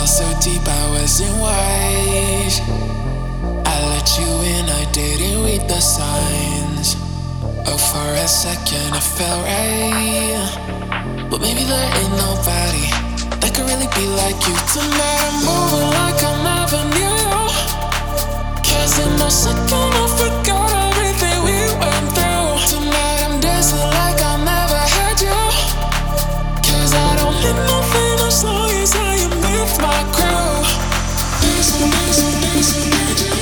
fell so deep I wasn't wise. I let you in, I didn't read the signs. Oh, for a second it felt right, but maybe there ain't nobody that could really be like you. Tonight I'm moving like I never knew. 'Cause in a second I forgot everything we went through. Tonight I'm dancing like I never had you. 'Cause I don't need nothing as long as I am with my crew. Dancing, dancing, dancing, dancing.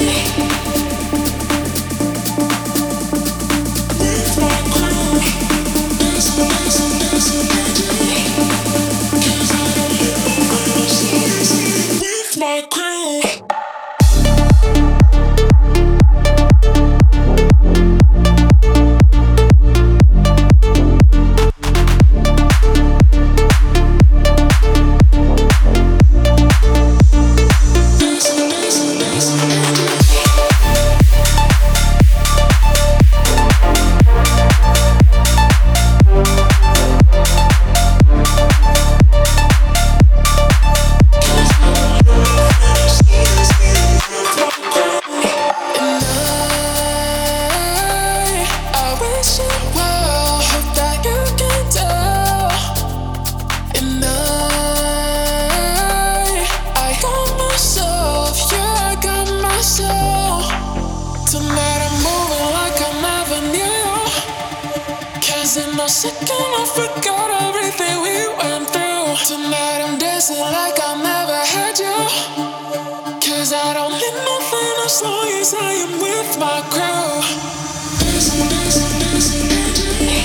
With my crew. Dancing, dancing, dancing, dancing. 'Cause I don't need nothing as long as I am with my crew. Tonight I'm moving like I never knew. 'Cause in a second I forgot everything we went through. Tonight I'm dancing like I never had you. 'Cause I don't need nothing as long as I am with my crew. Dancing, dancing, dancing, dancing.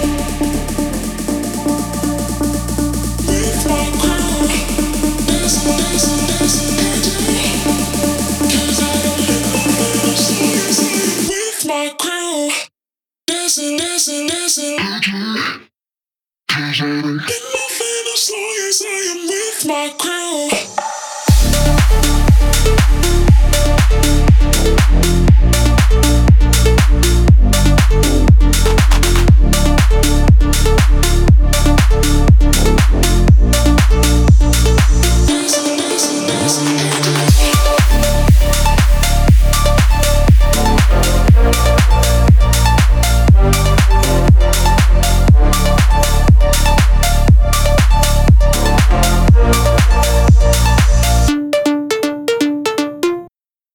With my crew. Dancing, dancing, dancing, dancing. 'Cause I don't need nothing as long as I am with my crew. Dancing, dancing, dancing. 'Cause I don't need nothing as long as I am with my crew.